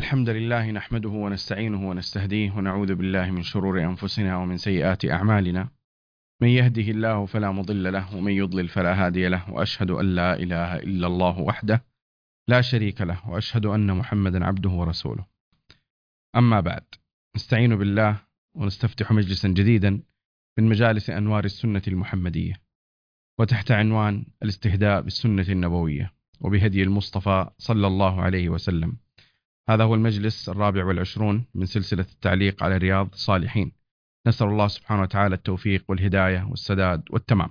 إن الحمد لله نحمده ونستعينه ونستهديه ونعوذ بالله من شرور أنفسنا ومن سيئات أعمالنا. من يهده الله فلا مضل له ومن يضلل فلا هادي له، وأشهد أن لا إله إلا الله وحده لا شريك له، وأشهد أن محمدا عبده ورسوله. أما بعد، نستعين بالله ونستفتح مجلسا جديدا من مجالس أنوار السنة المحمدية، وتحت عنوان الاستهداء بالسنة النبوية وبهدي المصطفى صلى الله عليه وسلم. هذا هو المجلس 24 من سلسلة التعليق على رياض الصالحين. نسأل الله سبحانه وتعالى التوفيق والهداية والسداد والتمام.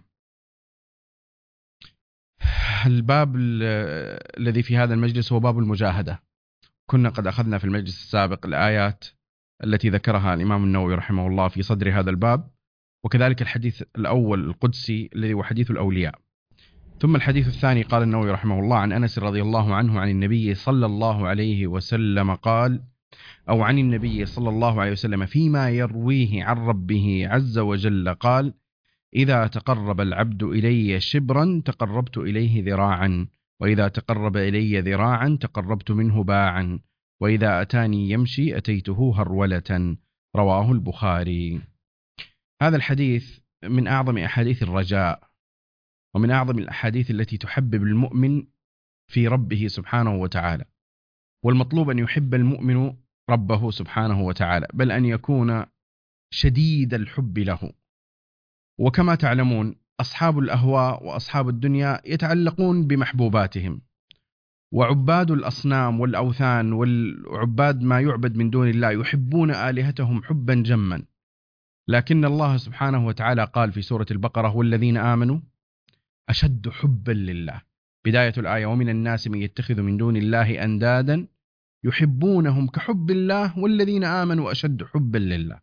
الباب الذي في هذا المجلس هو باب المجاهدة. كنا قد أخذنا في المجلس السابق الآيات التي ذكرها الإمام النووي رحمه الله في صدر هذا الباب، وكذلك الحديث الأول القدسي الذي هو حديث الأولياء. ثم الحديث الثاني قال النووي رحمه الله عن أنس رضي الله عنه عن النبي صلى الله عليه وسلم قال، أو عن النبي صلى الله عليه وسلم فيما يرويه عن ربه عز وجل قال: إذا تقرب العبد إلي شبرا تقربت إليه ذراعا، وإذا تقرب إلي ذراعا تقربت منه باعا، وإذا أتاني يمشي أتيته هرولة. رواه البخاري. هذا الحديث من أعظم أحاديث الرجاء، ومن أعظم الأحاديث التي تحبب المؤمن في ربه سبحانه وتعالى. والمطلوب أن يحب المؤمن ربه سبحانه وتعالى، بل أن يكون شديد الحب له. وكما تعلمون، أصحاب الأهواء وأصحاب الدنيا يتعلقون بمحبوباتهم، وعباد الأصنام والأوثان والعباد ما يعبد من دون الله يحبون آلهتهم حبا جما. لكن الله سبحانه وتعالى قال في سورة البقرة: والذين آمنوا أشد حبا لله. بداية الآية: ومن الناس من يتخذ من دون الله أندادا يحبونهم كحب الله والذين آمنوا أشد حبا لله.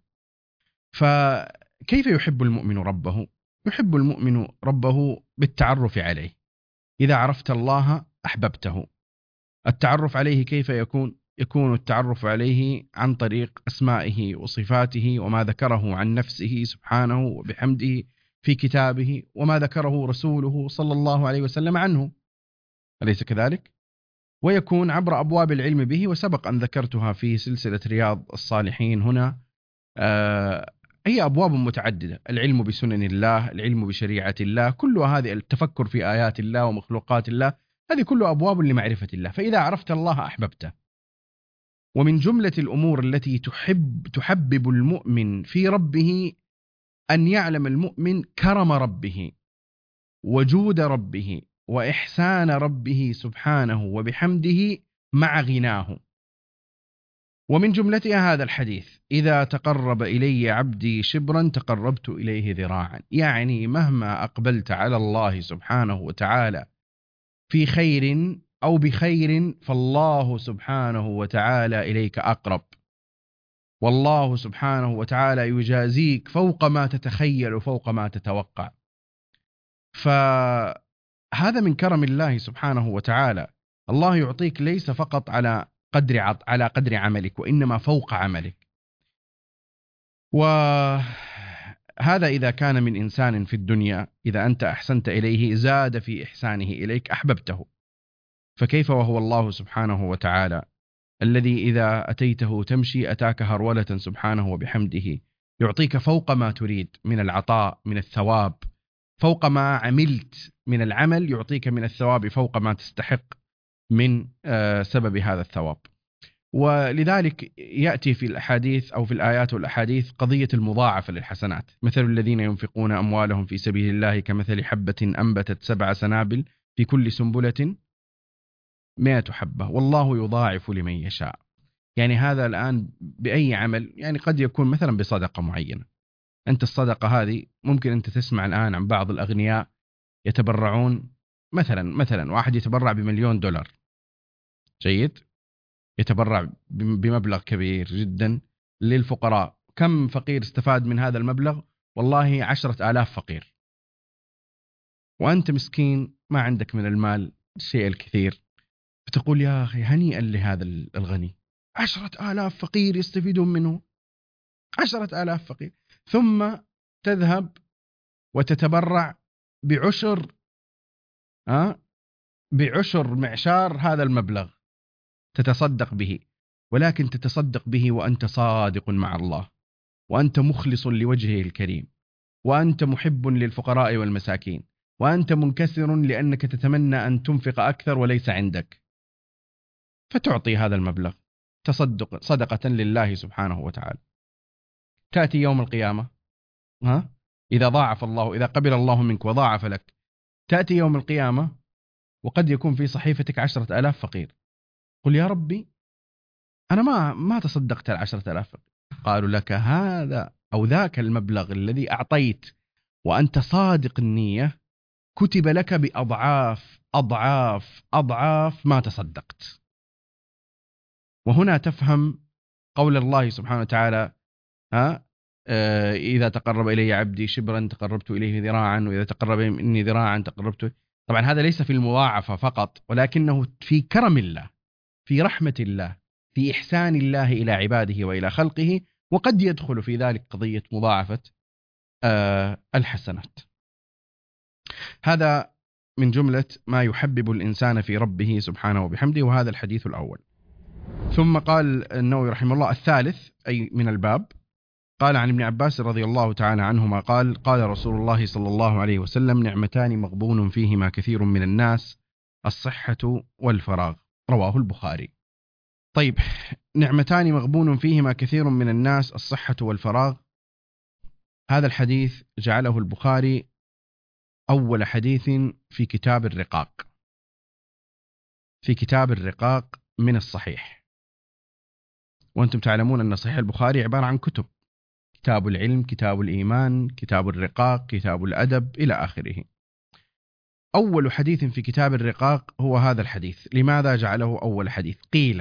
فكيف يحب المؤمن ربه؟ يحب المؤمن ربه بالتعرف عليه. إذا عرفت الله أحببته. التعرف عليه كيف يكون؟ يكون التعرف عليه عن طريق أسمائه وصفاته وما ذكره عن نفسه سبحانه وبحمده في كتابه، وما ذكره رسوله صلى الله عليه وسلم عنه، أليس كذلك؟ ويكون عبر أبواب العلم به، وسبق أن ذكرتها في سلسلة رياض الصالحين هنا. هي أبواب متعددة: العلم بسنن الله، العلم بشريعة الله، كل هذه، التفكر في آيات الله ومخلوقات الله، هذه كلها أبواب لمعرفة الله. فإذا عرفت الله أحببته. ومن جملة الأمور التي تحبب المؤمن في ربه أن يعلم المؤمن كرم ربه وجود ربه وإحسان ربه سبحانه وبحمده مع غناه. ومن جملتها هذا الحديث: إذا تقرب إلي عبدي شبرا تقربت إليه ذراعا. يعني مهما أقبلت على الله سبحانه وتعالى في خير أو بخير، فالله سبحانه وتعالى إليك أقرب، والله سبحانه وتعالى يجازيك فوق ما تتخيل وفوق ما تتوقع. فهذا من كرم الله سبحانه وتعالى. الله يعطيك ليس فقط على قدر عملك، وإنما فوق عملك. وهذا إذا كان من إنسان في الدنيا، إذا أنت أحسنت إليه زاد في إحسانه إليك أحببته، فكيف وهو الله سبحانه وتعالى الذي إذا أتيته تمشي أتاك هرولة سبحانه وبحمده، يعطيك فوق ما تريد من العطاء، من الثواب، فوق ما عملت من العمل يعطيك من الثواب فوق ما تستحق من سبب هذا الثواب. ولذلك يأتي في الأحاديث أو في الآيات والأحاديث قضية المضاعفة للحسنات. مثل الذين ينفقون أموالهم في سبيل الله كمثل حبة أنبتت 7 سنابل في كل سنبلة 100 حبة والله يضاعف لمن يشاء. يعني هذا الآن بأي عمل، يعني قد يكون مثلا بصدقة معينة. أنت الصدقة هذه ممكن أنت تسمع الآن عن بعض الأغنياء يتبرعون، مثلا واحد يتبرع $1,000,000، جيد، يتبرع بمبلغ كبير جدا للفقراء. كم فقير استفاد من هذا المبلغ؟ والله 10,000 فقير. وأنت مسكين ما عندك من المال الشيء الكثير، فتقول يا أخي هنيئا لهذا الغني، 10,000 فقير يستفيدون منه، 10,000 فقير. ثم تذهب وتتبرع بعشر معشار هذا المبلغ، تتصدق به. ولكن تتصدق به وأنت صادق مع الله، وأنت مخلص لوجهه الكريم، وأنت محب للفقراء والمساكين، وأنت منكسر لأنك تتمنى أن تنفق أكثر وليس عندك، فتعطي هذا المبلغ تصدق صدقة لله سبحانه وتعالى. تأتي يوم القيامة، إذا ضاعف الله، إذا قبل الله منك وضاعف لك، تأتي يوم القيامة وقد يكون في صحيفتك 10,000 فقير. قل يا ربي أنا ما تصدقت 10,000 فقير. قالوا لك هذا أو ذاك المبلغ الذي أعطيت وأنت صادق النية كتب لك بأضعاف أضعاف أضعاف ما تصدقت. وهنا تفهم قول الله سبحانه وتعالى: إذا تقرب إلي عبدي شبرا تقربت إليه ذراعا، وإذا تقرب مني ذراعا تقربت. طبعا هذا ليس في المضاعفة فقط، ولكنه في كرم الله، في رحمة الله، في إحسان الله إلى عباده وإلى خلقه، وقد يدخل في ذلك قضية مضاعفة الحسنات. هذا من جملة ما يحبب الإنسان في ربه سبحانه وبحمده، وهذا الحديث الأول. ثم قال النووي رحمه الله الثالث أي من الباب، قال عن ابن عباس رضي الله تعالى عنهما قال: قال رسول الله صلى الله عليه وسلم: نعمتان مغبون فيهما كثير من الناس، الصحة والفراغ. رواه البخاري. طيب، نعمتان مغبون فيهما كثير من الناس، الصحة والفراغ. هذا الحديث جعله البخاري أول حديث في كتاب الرقاق، في كتاب الرقاق من الصحيح. وأنتم تعلمون أن صحيح البخاري عبارة عن كتب: كتاب العلم، كتاب الإيمان، كتاب الرقاق، كتاب الأدب، إلى آخره. أول حديث في كتاب الرقاق هو هذا الحديث. لماذا جعله أول حديث؟ قيل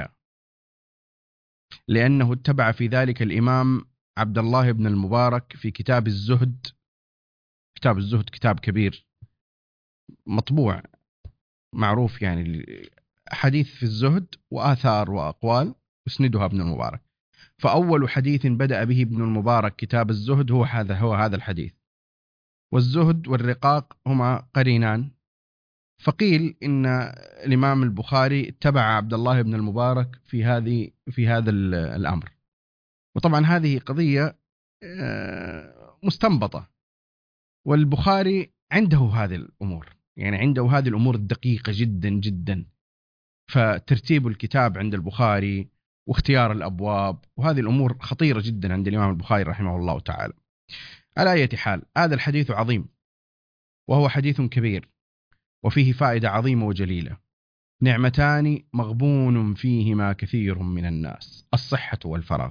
لأنه اتبع في ذلك الإمام عبد الله بن المبارك في كتاب الزهد. كتاب الزهد كتاب كبير مطبوع معروف، يعني حديث في الزهد وآثار وأقوال يسندها ابن المبارك. فأول حديث بدأ به ابن المبارك كتاب الزهد هو هذا الحديث. والزهد والرقاق هما قرينان. فقيل إن الإمام البخاري اتبع عبد الله بن المبارك في هذا الأمر. وطبعا هذه قضية مستنبطة، والبخاري عنده هذه الأمور، يعني عنده هذه الأمور الدقيقة جدا جدا. فترتيب الكتاب عند البخاري واختيار الأبواب وهذه الأمور خطيرة جدا عند الإمام البخاري رحمه الله تعالى. على أي حال، هذا الحديث عظيم، وهو حديث كبير، وفيه فائدة عظيمة وجليلة. نعمتان مغبون فيهما كثير من الناس، الصحة والفراغ.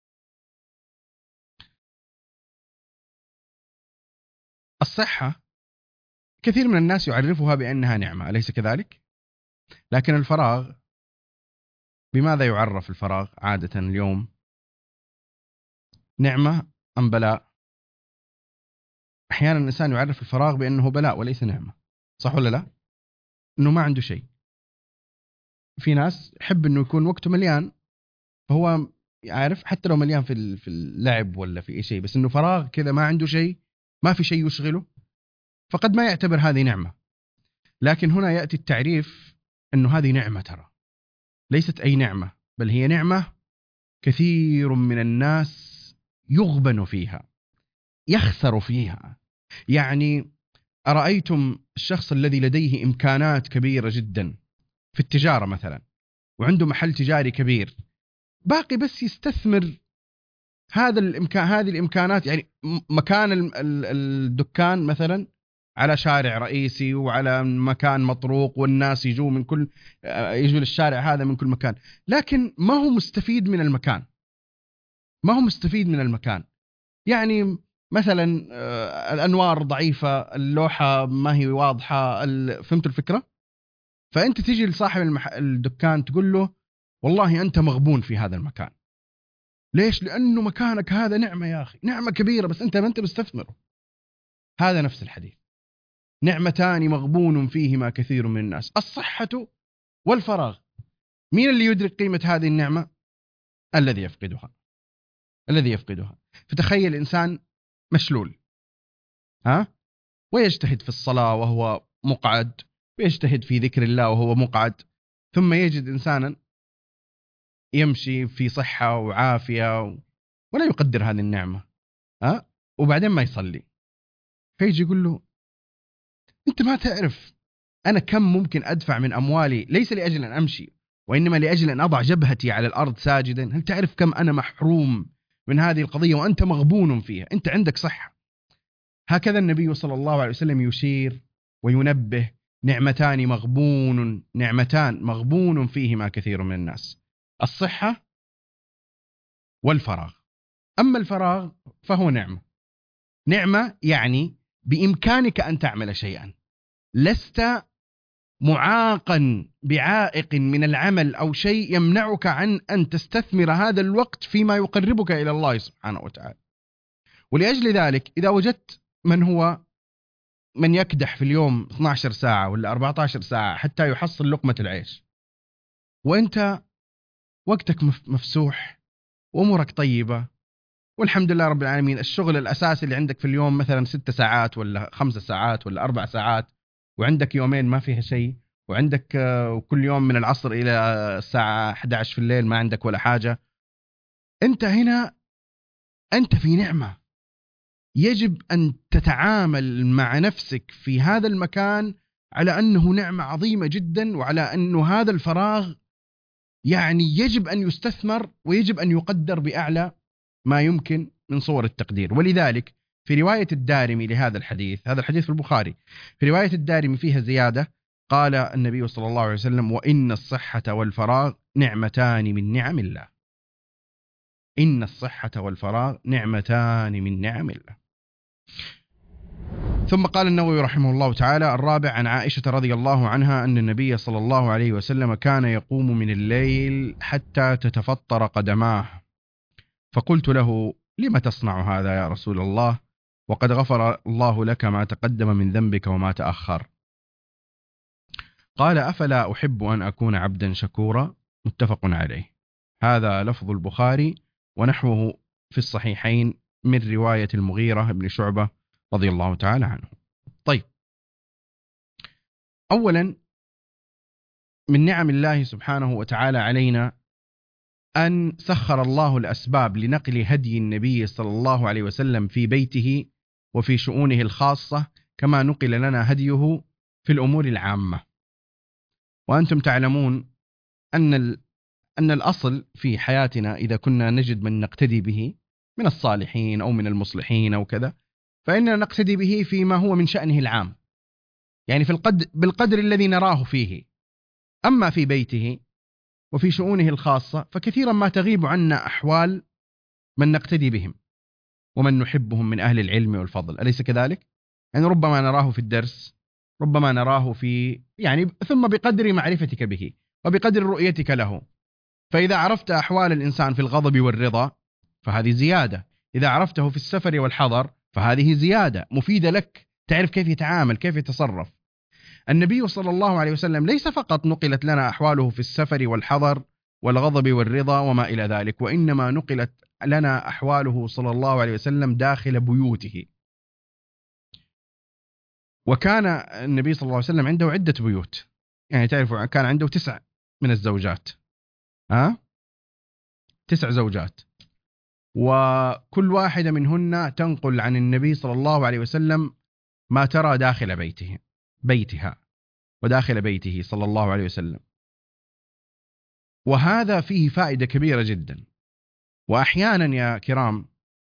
الصحة كثير من الناس يعرفها بأنها نعمة، أليس كذلك؟ لكن الفراغ، بماذا يعرف الفراغ عادة اليوم؟ نعمة أم بلاء؟ أحيانا الإنسان يعرف الفراغ بأنه بلاء وليس نعمة، صح ولا لا؟ أنه ما عنده شيء. في ناس يحب أنه يكون وقته مليان، فهو عارف حتى لو مليان في اللعب ولا في أي شيء، بس أنه فراغ كذا ما عنده شيء، ما في شيء يشغله، فقد ما يعتبر هذه نعمة. لكن هنا يأتي التعريف أنه هذه نعمة، ترى ليست أي نعمة، بل هي نعمة كثير من الناس يغبن فيها، يخسر فيها. يعني أرأيتم الشخص الذي لديه إمكانات كبيرة جدا في التجارة مثلا، وعنده محل تجاري كبير، باقي بس يستثمر هذه الإمكانات. يعني مكان الدكان مثلا على شارع رئيسي وعلى مكان مطروق، والناس يجوا للشارع هذا من كل مكان، لكن ما هو مستفيد من المكان، ما هو مستفيد من المكان. يعني مثلا الأنوار ضعيفة، اللوحة ما هي واضحة، فهمت الفكرة؟ فأنت تيجي لصاحب الدكان تقول له والله أنت مغبون في هذا المكان. ليش؟ لأنه مكانك هذا نعمة يا أخي، نعمة كبيرة، بس أنت ما أنت مستثمره. هذا نفس الحديث. نعمتان مغبون فيهما كثير من الناس، الصحة والفراغ. مين اللي يدرك قيمة هذه النعمة؟ الذي يفقدها. فتخيل إنسان مشلول، ويجتهد في الصلاة وهو مقعد، ويجتهد في ذكر الله وهو مقعد، ثم يجد إنسانا يمشي في صحة وعافية ولا يقدر هذه النعمة، وبعدين ما يصلي، فيجي يقول له أنت ما تعرف أنا كم ممكن أدفع من أموالي ليس لأجل أن أمشي وإنما لأجل أن أضع جبهتي على الأرض ساجدا. هل تعرف كم أنا محروم من هذه القضية وأنت مغبون فيها، أنت عندك صحة. هكذا النبي صلى الله عليه وسلم يشير وينبه نعمتان مغبون فيهما كثير من الناس: الصحة والفراغ. أما الفراغ فهو نعمة يعني بإمكانك أن تعمل شيئا، لست معاقا بعائق من العمل أو شيء يمنعك عن أن تستثمر هذا الوقت فيما يقربك إلى الله سبحانه وتعالى. ولأجل ذلك إذا وجدت من يكدح في اليوم 12 ساعة ولا 14 ساعة حتى يحصل لقمة العيش، وأنت وقتك مفسوح وأمورك طيبة والحمد لله رب العالمين، الشغل الأساسي اللي عندك في اليوم مثلا 6 ساعات ولا 5 ساعات ولا 4 ساعات، وعندك يومين ما فيها شيء، وعندك كل يوم من العصر إلى الساعة 11 في الليل ما عندك ولا حاجة، أنت هنا أنت في نعمة. يجب أن تتعامل مع نفسك في هذا المكان على أنه نعمة عظيمة جدا، وعلى أنه هذا الفراغ يعني يجب أن يستثمر ويجب أن يقدر بأعلى ما يمكن من صور التقدير. ولذلك في رواية الدارمي لهذا الحديث، هذا الحديث في البخاري، في رواية الدارمي فيها زيادة، قال النبي صلى الله عليه وسلم: وإن الصحة والفراغ نعمتان من نعم الله. إن الصحة والفراغ نعمتان من نعم الله. ثم قال النووي رحمه الله تعالى: الرابع، عن عائشة رضي الله عنها أن النبي صلى الله عليه وسلم كان يقوم من الليل حتى تتفطر قدماه، فقلت له: لم تصنع هذا يا رسول الله وقد غفر الله لك ما تقدم من ذنبك وما تأخر؟ قال: أفلا أحب أن أكون عبدا شكورا. متفق عليه. هذا لفظ البخاري ونحوه في الصحيحين من رواية المغيرة بن شعبة رضي الله تعالى عنه. طيب، أولا من نعم الله سبحانه وتعالى علينا أن سخر الله الأسباب لنقل هدي النبي صلى الله عليه وسلم في بيته وفي شؤونه الخاصة، كما نقل لنا هديه في الأمور العامة. وأنتم تعلمون أن الأصل في حياتنا إذا كنا نجد من نقتدي به من الصالحين أو من المصلحين أو كذا، فإننا نقتدي به فيما هو من شأنه العام، يعني بالقدر الذي نراه فيه. أما في بيته وفي شؤونه الخاصة فكثيرا ما تغيب عنا أحوال من نقتدي بهم ومن نحبهم من أهل العلم والفضل، أليس كذلك؟ يعني ربما نراه في الدرس، ربما نراه في ثم بقدر معرفتك به وبقدر رؤيتك له. فإذا عرفت أحوال الإنسان في الغضب والرضا فهذه زيادة، إذا عرفته في السفر والحضر فهذه زيادة مفيدة لك، تعرف كيف يتعامل، كيف يتصرف. النبي صلى الله عليه وسلم ليس فقط نقلت لنا أحواله في السفر والحضر والغضب والرضا وما إلى ذلك، وإنما نقلت لنا أحواله صلى الله عليه وسلم داخل بيوته. وكان النبي صلى الله عليه وسلم عنده عدة بيوت، يعني تعرفوا كان عنده 9 من الزوجات، 9 زوجات، وكل واحدة منهن تنقل عن النبي صلى الله عليه وسلم ما ترى داخل بيتها وداخل بيته صلى الله عليه وسلم. وهذا فيه فائدة كبيرة جدا. وأحيانا يا كرام،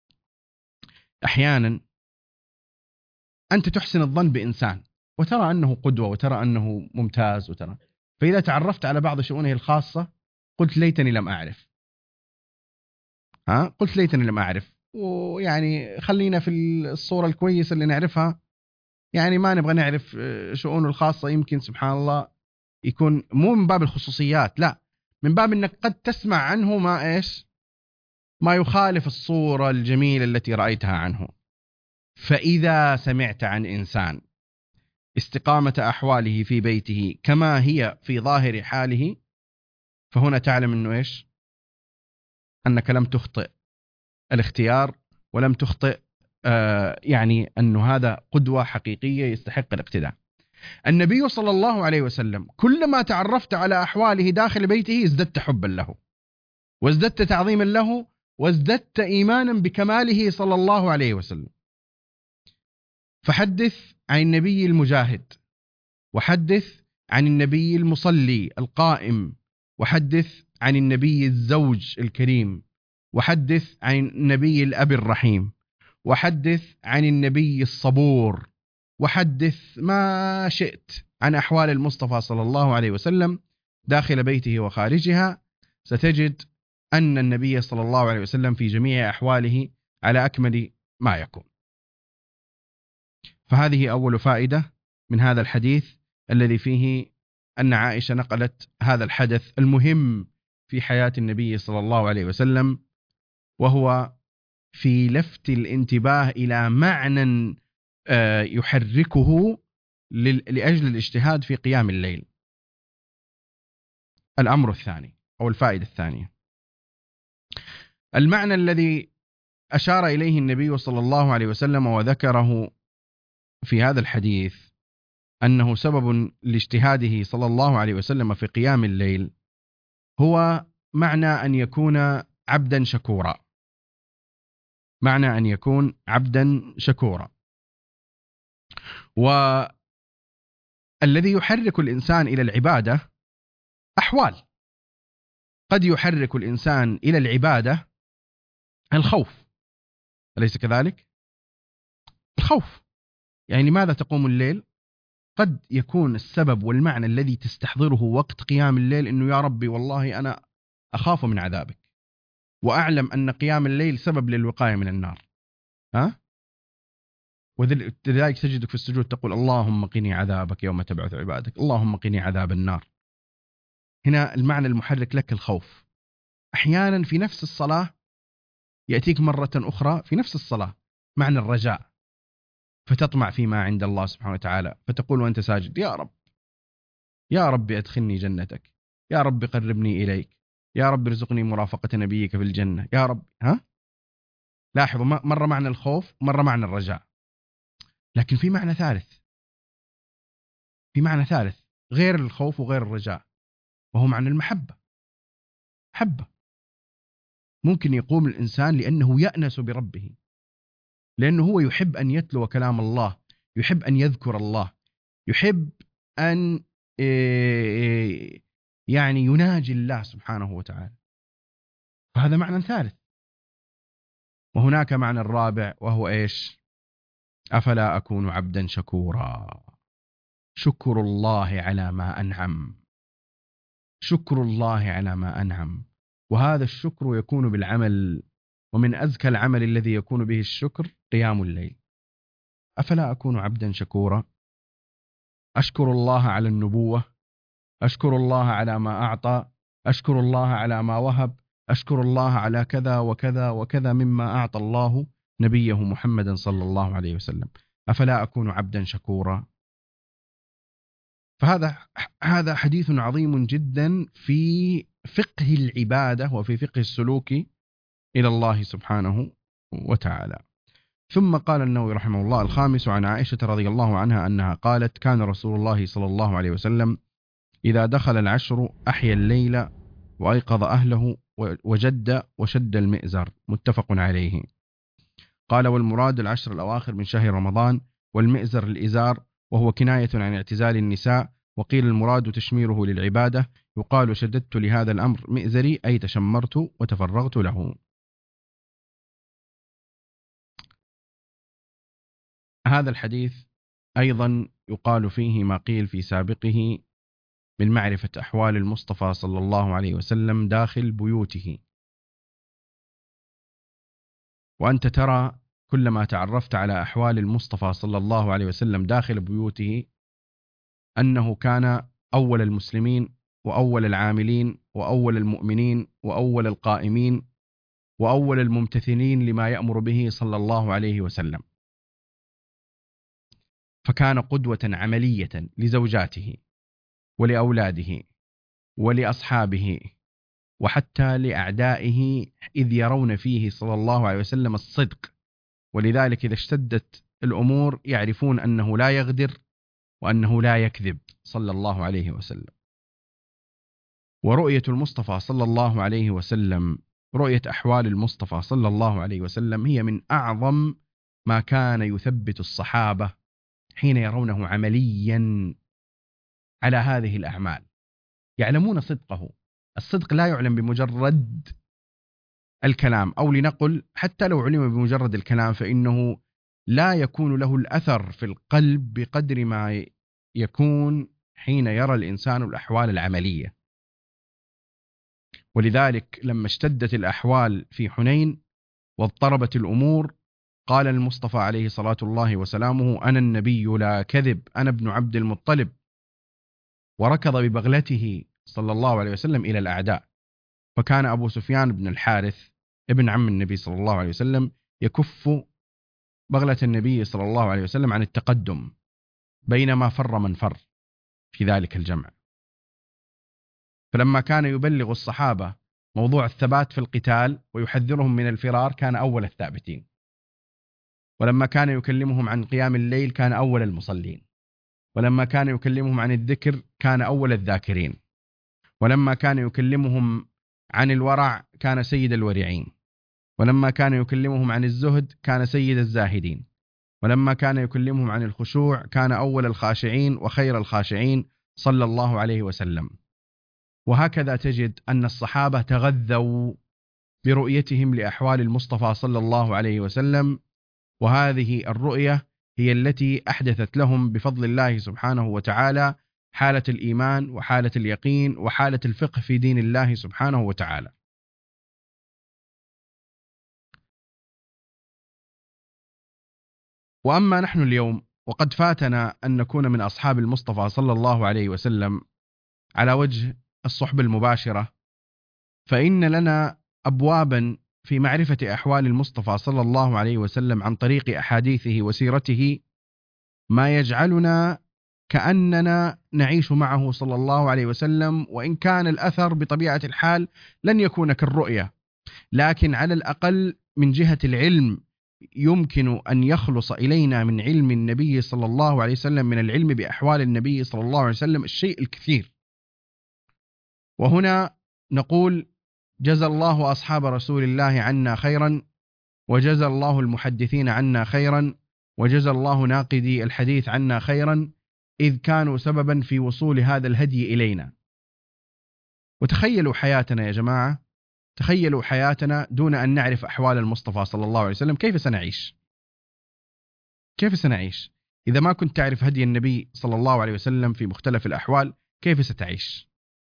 أحيانا أنت تحسن الظن بإنسان وترى أنه قدوة وترى أنه ممتاز فإذا تعرفت على بعض شؤونه الخاصة قلت ليتني لم أعرف، قلت ليتني لم أعرف. ويعني خلينا في الصورة الكويسة اللي نعرفها، يعني ما نبغى نعرف شؤونه الخاصة. يمكن سبحان الله يكون مو من باب الخصوصيات، لا، من باب أنك قد تسمع عنه ما يخالف الصورة الجميلة التي رأيتها عنه. فإذا سمعت عن إنسان استقامة أحواله في بيته كما هي في ظاهر حاله، فهنا تعلم أنه أنك لم تخطئ الاختيار ولم تخطئ، يعني أنه هذا قدوة حقيقية يستحق الاقتداء. النبي صلى الله عليه وسلم كلما تعرفت على أحواله داخل بيته ازددت حبا له، وازددت تعظيما له، وازددت إيمانا بكماله صلى الله عليه وسلم. فحدث عن النبي المجاهد، وحدث عن النبي المصلي القائم، وحدث عن النبي الزوج الكريم، وحدث عن النبي الأب الرحيم، وحدث عن النبي الصبور، وحدث ما شئت عن أحوال المصطفى صلى الله عليه وسلم داخل بيته وخارجها. ستجد أن النبي صلى الله عليه وسلم في جميع أحواله على أكمل ما يكون. فهذه أول فائدة من هذا الحديث الذي فيه أن عائشة نقلت هذا الحدث المهم في حياة النبي صلى الله عليه وسلم، وهو في لفت الانتباه إلى معنى يحركه لأجل الاجتهاد في قيام الليل. الأمر الثاني أو الفائدة الثانية، المعنى الذي أشار إليه النبي صلى الله عليه وسلم وذكره في هذا الحديث أنه سبب لاجتهاده صلى الله عليه وسلم في قيام الليل، هو معنى أن يكون عبدا شكورا. معنى أن يكون عبدا شكورا. والذي يحرك الإنسان إلى العبادة أحوال. قد يحرك الإنسان إلى العبادة الخوف، أليس كذلك؟ الخوف، يعني لماذا تقوم الليل؟ قد يكون السبب والمعنى الذي تستحضره وقت قيام الليل أنه يا ربي والله أنا أخاف من عذابك، وأعلم أن قيام الليل سبب للوقاية من النار. ولذلك تجدك في السجود تقول اللهم قني عذابك يوم تبعث عبادك، اللهم قني عذاب النار. هنا المعنى المحرك لك الخوف. أحيانا في نفس الصلاة يأتيك مرة أخرى في نفس الصلاة معنى الرجاء، فتطمع فيما عند الله سبحانه وتعالى، فتقول وأنت ساجد يا رب، يا رب أدخلني جنتك، يا رب قربني إليك، يا رب ارزقني مرافقة نبيك في الجنة يا رب. لاحظوا، مرة معنى الخوف، مرة معنى الرجاء، لكن في معنى ثالث، في معنى ثالث غير الخوف وغير الرجاء، وهو معنى المحبة. محبة. ممكن يقوم الإنسان لأنه يأنس بربه، لأنه هو يحب أن يتلو كلام الله، يحب أن يذكر الله، يحب أن يعني يناجي الله سبحانه وتعالى. فهذا معنى ثالث. وهناك معنى الرابع، وهو إيش؟ أفلا أكون عبدا شكورا. شكر الله على ما أنعم، شكر الله على ما أنعم. وهذا الشكر يكون بالعمل، ومن أزكى العمل الذي يكون به الشكر قيام الليل. أفلا أكون عبدا شكورا. أشكر الله على النبوة، أشكر الله على ما أعطى، أشكر الله على ما وهب، أشكر الله على كذا وكذا وكذا مما أعطى الله نبيه محمدا صلى الله عليه وسلم. أفلا أكون عبدا شكورا. فهذا حديث عظيم جدا في فقه العبادة وفي فقه السلوك إلى الله سبحانه وتعالى. ثم قال النووي رحمه الله: الخامس، عن عائشة رضي الله عنها أنها قالت: كان رسول الله صلى الله عليه وسلم إذا دخل العشر أحيا الليل وأيقظ أهله وجد وشد المئزر. متفق عليه. قال: والمراد العشر الأواخر من شهر رمضان، والمئزر الإزار، وهو كناية عن اعتزال النساء. وقيل المراد تشميره للعبادة، يقال شددت لهذا الأمر مئزري، أي تشمرت وتفرغت له. هذا الحديث أيضا يقال فيه ما قيل في سابقه من معرفة أحوال المصطفى صلى الله عليه وسلم داخل بيوته. وأنت ترى كلما تعرفت على أحوال المصطفى صلى الله عليه وسلم داخل بيوته أنه كان أول المسلمين، وأول العاملين، وأول المؤمنين، وأول القائمين، وأول الممتثلين لما يأمر به صلى الله عليه وسلم. فكان قدوة عملية لزوجاته ولأولاده ولأصحابه وحتى لأعدائه، إذ يرون فيه صلى الله عليه وسلم الصدق. ولذلك إذا اشتدت الأمور يعرفون أنه لا يغدر وأنه لا يكذب صلى الله عليه وسلم. ورؤية المصطفى صلى الله عليه وسلم، رؤية أحوال المصطفى صلى الله عليه وسلم هي من أعظم ما كان يثبت الصحابة حين يرونه عمليا على هذه الأعمال، يعلمون صدقه. الصدق لا يعلم بمجرد الكلام، أو لنقل حتى لو علم بمجرد الكلام فإنه لا يكون له الأثر في القلب بقدر ما يكون حين يرى الإنسان الأحوال العملية. ولذلك لما اشتدت الأحوال في حنين واضطربت الأمور، قال المصطفى عليه صلاة الله وسلامه: أنا النبي لا كذب، أنا ابن عبد المطلب. وركض ببغلته صلى الله عليه وسلم إلى الأعداء. فكان أبو سفيان بن الحارث ابن عم النبي صلى الله عليه وسلم يكف بغلة النبي صلى الله عليه وسلم عن التقدم، بينما فر من فر في ذلك الجمع. فلما كان يبلغ الصحابة موضوع الثبات في القتال ويحذرهم من الفرار كان أول الثابتين، ولما كان يكلمهم عن قيام الليل كان أول المصلين، ولما كان يكلمهم عن الذكر كان أول الذاكرين، ولما كان يكلمهم عن الورع كان سيد الورعين، ولما كان يكلمهم عن الزهد كان سيد الزاهدين، ولما كان يكلمهم عن الخشوع كان أول الخاشعين وخير الخاشعين صلى الله عليه وسلم. وهكذا تجد أن الصحابة تغذوا برؤيتهم لأحوال المصطفى صلى الله عليه وسلم، وهذه الرؤية هي التي أحدثت لهم بفضل الله سبحانه وتعالى حالة الإيمان وحالة اليقين وحالة الفقه في دين الله سبحانه وتعالى. وأما نحن اليوم وقد فاتنا أن نكون من أصحاب المصطفى صلى الله عليه وسلم على وجه الصحبة المباشرة، فإن لنا أبوابا في معرفة أحوال المصطفى صلى الله عليه وسلم عن طريق أحاديثه وسيرته ما يجعلنا كأننا نعيش معه صلى الله عليه وسلم، وإن كان الأثر بطبيعة الحال لن يكون كالرؤية، لكن على الأقل من جهة العلم يمكن أن يخلص إلينا من علم النبي صلى الله عليه وسلم، من العلم بأحوال النبي صلى الله عليه وسلم الشيء الكثير. وهنا نقول: جزى الله أصحاب رسول الله عنا خيرا، وجزى الله المحدثين عنا خيرا، وجزى الله ناقدي الحديث عنا خيرا، إذ كانوا سببا في وصول هذا الهدي إلينا. وتخيلوا حياتنا يا جماعة، تخيلوا حياتنا دون أن نعرف أحوال المصطفى صلى الله عليه وسلم، كيف سنعيش؟ كيف سنعيش؟ إذا ما كنت تعرف هدي النبي صلى الله عليه وسلم في مختلف الأحوال كيف ستعيش؟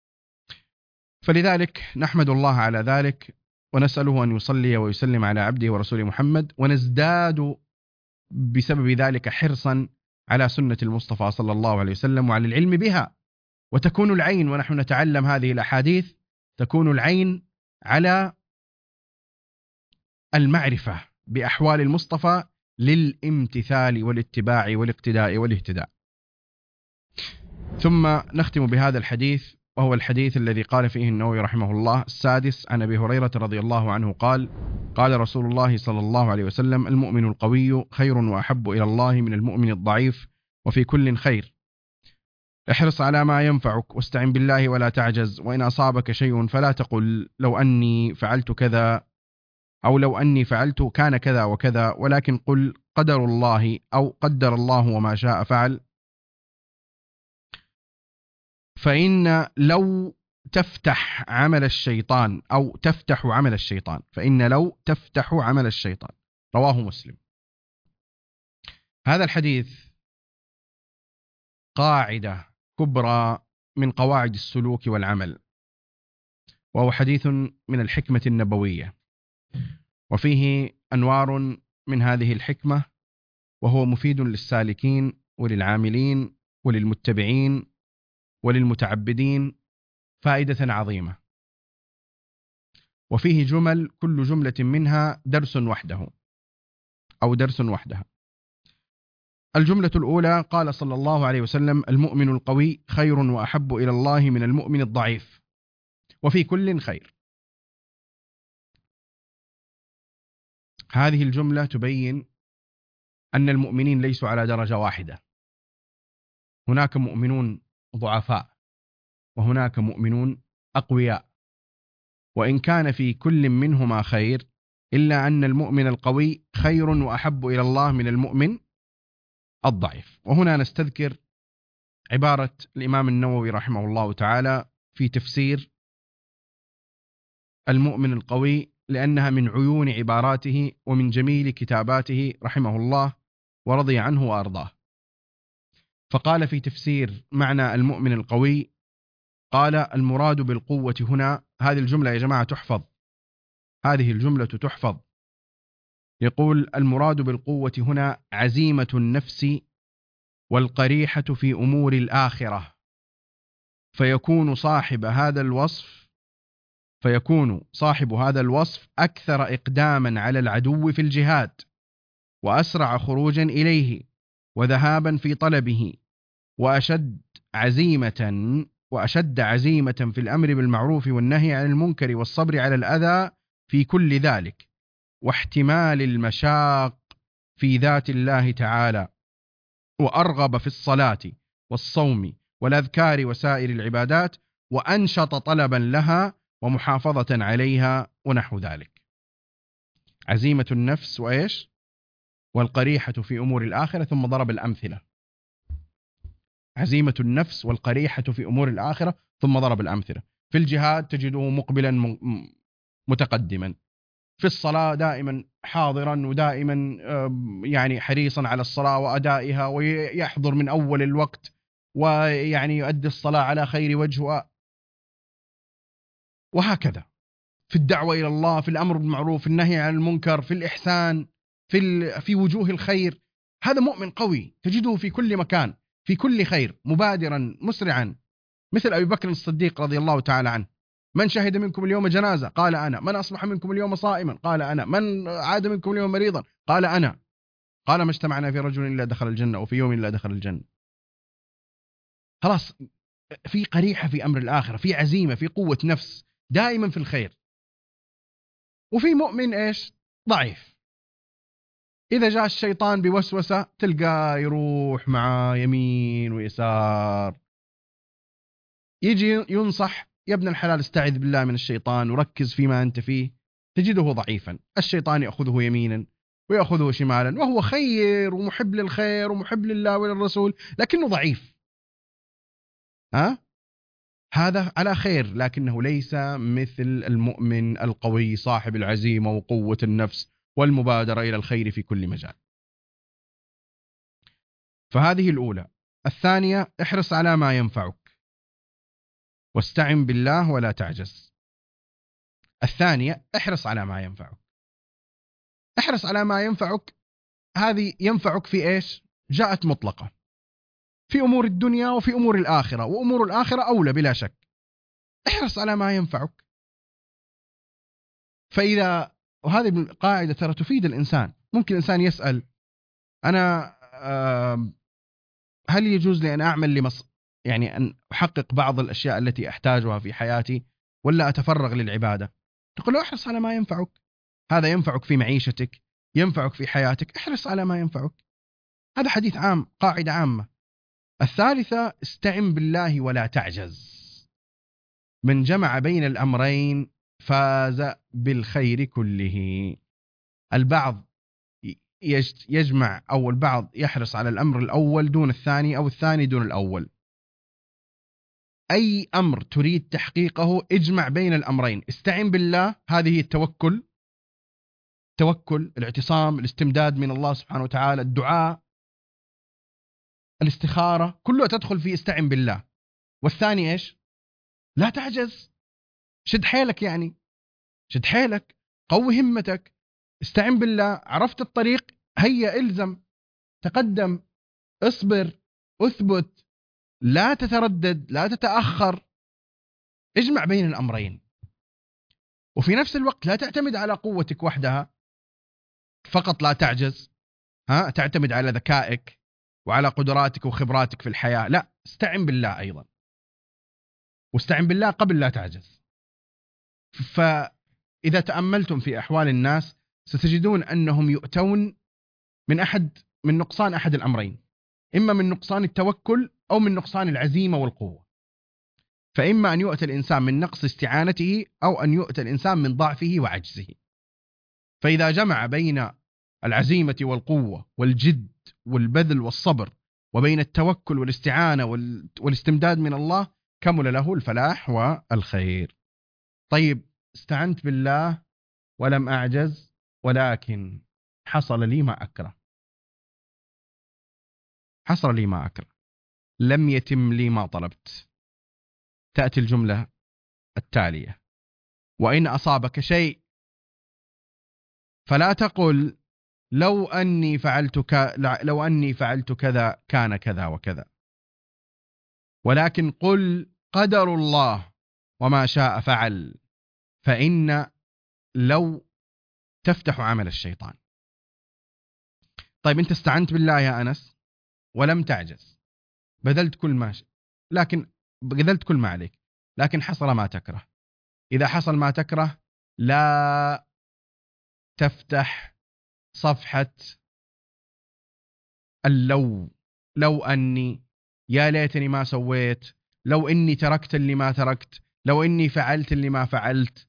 فلذلك نحمد الله على ذلك، ونسأله أن يصلي ويسلم على عبده ورسوله محمد، ونزداد بسبب ذلك حرصا على سنة المصطفى صلى الله عليه وسلم وعلى العلم بها. وتكون العين ونحن نتعلم هذه الأحاديث، تكون العين على المعرفة بأحوال المصطفى للامتثال والاتباع والاقتداء والاهتداء. ثم نختم بهذا الحديث، وهو الحديث الذي قال فيه النووي رحمه الله السادس: عن أبي هريرة رضي الله عنه قال: قال رسول الله صلى الله عليه وسلم: المؤمن القوي خير وأحب إلى الله من المؤمن الضعيف، وفي كل خير. احرص على ما ينفعك، واستعن بالله ولا تعجز، وإن أصابك شيء فلا تقل لو أني فعلت كذا، أو لو أني فعلت كان كذا وكذا، ولكن قل قدر الله، أو قدر الله وما شاء فعل. فإن لو تفتح عمل الشيطان، أو تفتح عمل الشيطان، فإن لو تفتح عمل الشيطان. رواه مسلم. هذا الحديث قاعدة كبرى من قواعد السلوك والعمل، وهو حديث من الحكمة النبوية، وفيه أنوار من هذه الحكمة، وهو مفيد للسالكين وللعاملين وللمتبعين وللمتعبدين فائدة عظيمة. وفيه جمل كل جملة منها درس وحده أو درس وحدها. الجملة الأولى: قال صلى الله عليه وسلم: المؤمن القوي خير وأحب إلى الله من المؤمن الضعيف، وفي كل خير. هذه الجملة تبين أن المؤمنين ليسوا على درجة واحدة، هناك مؤمنون ضعفاء، وهناك مؤمنون أقوياء، وإن كان في كل منهما خير، إلا أن المؤمن القوي خير وأحب إلى الله من المؤمن الضعيف. وهنا نستذكر عبارة الإمام النووي رحمه الله تعالى في تفسير المؤمن القوي، لأنها من عيون عباراته ومن جميل كتاباته رحمه الله ورضي عنه وأرضاه. فقال في تفسير معنى المؤمن القوي، قال: المراد بالقوة هنا، هذه الجملة يا جماعة تحفظ، هذه الجملة تحفظ. يقول: المراد بالقوة هنا عزيمة النفس والقريحة في أمور الآخرة، فيكون صاحب هذا الوصف أكثر إقداما على العدو في الجهاد، وأسرع خروجا إليه وذهابا في طلبه، وأشد عزيمة في الأمر بالمعروف والنهي عن المنكر والصبر على الأذى في كل ذلك، واحتمال المشاق في ذات الله تعالى، وأرغب في الصلاة والصوم والأذكار وسائر العبادات، وأنشط طلبا لها ومحافظة عليها ونحو ذلك. عزيمة النفس وإيش؟ والقريحة في أمور الآخرة، ثم ضرب الأمثلة. عزيمة النفس والقريحة في أمور الآخرة، ثم ضرب الأمثلة. في الجهاد تجده مقبلا متقدما، في الصلاة دائما حاضرا ودائما يعني حريصا على الصلاة وأدائها، ويحضر من أول الوقت، ويعني يؤدي الصلاة على خير وجه، وهكذا في الدعوة إلى الله، في الأمر بالمعروف، في النهي عن المنكر، في الإحسان، في وجوه الخير. هذا مؤمن قوي تجده في كل مكان، في كل خير، مبادرا مسرعا، مثل أبي بكر الصديق رضي الله تعالى عنه: من شهد منكم اليوم جنازة؟ قال أنا. من أصبح منكم اليوم صائما؟ قال أنا. من عاد منكم اليوم مريضا؟ قال أنا. قال: ما اجتمعنا في رجل إلا دخل الجنة، وفي يوم إلا دخل الجنة. خلاص، في قريحة في أمر الآخرة، في عزيمة، في قوة نفس، دائما في الخير. وفي مؤمن إيش؟ ضعيف. إذا جاء الشيطان بوسوسة تلقاه يروح مع يمين ويسار، يجي ينصح: يا ابن الحلال استعذ بالله من الشيطان وركز فيما أنت فيه، تجده ضعيفا. الشيطان يأخذه يمينا ويأخذه شمالا، وهو خير ومحب للخير ومحب لله وللرسول، لكنه ضعيف. هذا على خير، لكنه ليس مثل المؤمن القوي صاحب العزيمة وقوة النفس والمبادرة إلى الخير في كل مجال. فهذه الأولى. الثانية: احرص على ما ينفعك واستعن بالله ولا تعجز. الثانية: احرص على ما ينفعك. احرص على ما ينفعك، هذه ينفعك في إيش؟ جاءت مطلقة في أمور الدنيا وفي أمور الآخرة، وأمور الآخرة أولى بلا شك. احرص على ما ينفعك. فإذا، وهذه القاعدة ترى تفيد الإنسان. ممكن الإنسان يسأل: أنا هل يجوز لي أن أعمل يعني أن أحقق بعض الأشياء التي أحتاجها في حياتي، ولا أتفرغ للعبادة؟ تقول له: احرص على ما ينفعك. هذا ينفعك في معيشتك، ينفعك في حياتك، احرص على ما ينفعك. هذا حديث عام، قاعدة عامة. الثالثة: استعن بالله ولا تعجز. من جمع بين الأمرين فاز بالخير كله. البعض يجمع، أو البعض يحرص على الأمر الأول دون الثاني، أو الثاني دون الأول. أي أمر تريد تحقيقه اجمع بين الأمرين. استعن بالله، هذه التوكل، الاعتصام، الاستمداد من الله سبحانه وتعالى، الدعاء، الاستخارة، كلها تدخل في استعن بالله. والثاني إيش؟ لا تعجز. شد حيلك، يعني شد حيلك، قوي همتك، استعن بالله. عرفت الطريق، هيا الزم، تقدم، اصبر، اثبت، لا تتردد، لا تتأخر. اجمع بين الأمرين، وفي نفس الوقت لا تعتمد على قوتك وحدها فقط، لا تعجز. تعتمد على ذكائك وعلى قدراتك وخبراتك في الحياة. لا، استعن بالله أيضا، واستعن بالله قبل لا تعجز. فإذا تأملتم في أحوال الناس ستجدون أنهم يؤتون من نقصان أحد الأمرين، إما من نقصان التوكل أو من نقصان العزيمة والقوة. فإما أن يؤتى الإنسان من نقص استعانته أو أن يؤتى الإنسان من ضعفه وعجزه. فإذا جمع بين العزيمة والقوة والجد والبذل والصبر وبين التوكل والاستعانة والاستمداد من الله كمل له الفلاح والخير. طيب، استعنت بالله ولم أعجز ولكن حصل لي ما أكره. حصل لي ما أكره، لم يتم لي ما طلبت. تأتي الجملة التالية: وإن أصابك شيء فلا تقل لو أني فعلت كذا كان كذا وكذا، ولكن قل قدر الله وما شاء فعل، فإن لو تفتح عمل الشيطان. طيب، أنت استعنت بالله يا أنس ولم تعجز، بذلت كل ما عليك، لكن حصل ما تكره. إذا حصل ما تكره لا تفتح صفحة لو أني، يا ليتني ما سويت، لو إني تركت اللي ما تركت، لو إني فعلت اللي ما فعلت.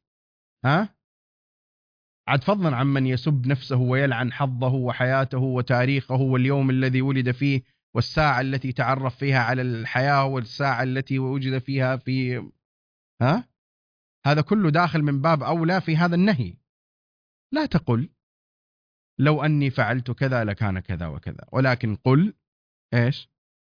عاد فضلا عمن يسب نفسه ويلعن حظه وحياته وتاريخه واليوم الذي ولد فيه والساعة التي تعرف فيها على الحياة والساعة التي وجد فيها في هذا كله داخل من باب أولى في هذا النهي. لا تقل لو أني فعلت كذا لكان كذا وكذا، ولكن قل إيش؟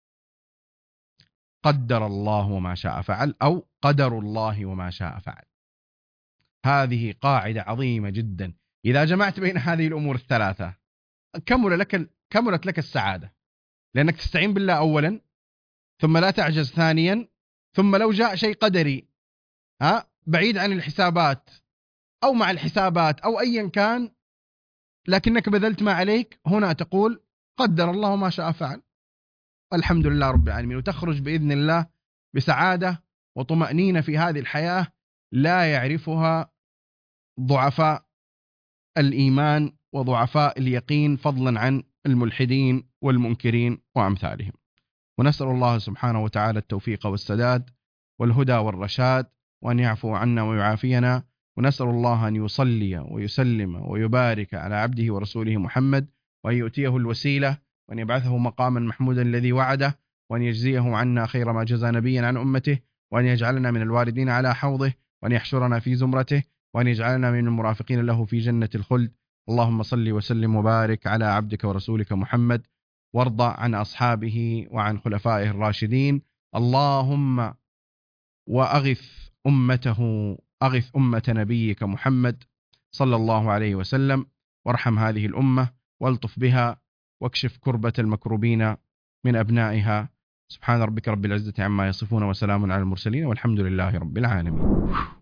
قدر الله وما شاء فعل، أو قدر الله وما شاء فعل. هذه قاعدة عظيمة جدا. إذا جمعت بين هذه الأمور الثلاثة كملت لك السعادة، لأنك تستعين بالله أولا، ثم لا تعجز ثانيا، ثم لو جاء شيء قدري بعيد عن الحسابات أو مع الحسابات أو أيا كان، لكنك بذلت ما عليك، هنا تقول قدر الله ما شاء فعل، الحمد لله رب العالمين، وتخرج بإذن الله بسعادة وطمأنينة في هذه الحياة لا يعرفها ضعفاء الإيمان وضعفاء اليقين، فضلا عن الملحدين والمنكرين وأمثالهم. ونسأل الله سبحانه وتعالى التوفيق والسداد والهدى والرشاد، وأن يعفو عنا ويعافينا. ونسأل الله أن يصلي ويسلم ويبارك على عبده ورسوله محمد، وأن يؤتيه الوسيلة، وأن يبعثه مقاما محمودا الذي وعده، وأن يجزيه عنا خير ما جزى نبيا عن أمته، وأن يجعلنا من الواردين على حوضه، وأن يحشرنا في زمرته، وأن يجعلنا من المرافقين له في جنة الخلد. اللهم صل وسلم وبارك على عبدك ورسولك محمد، وارضى عن أصحابه وعن خلفائه الراشدين. اللهم وأغث أمة نبيك محمد صلى الله عليه وسلم، وارحم هذه الأمة والطف بها، واكشف كربة المكروبين من أبنائها. سبحان ربك رب العزة عما يصفون، وسلام على المرسلين، والحمد لله رب العالمين.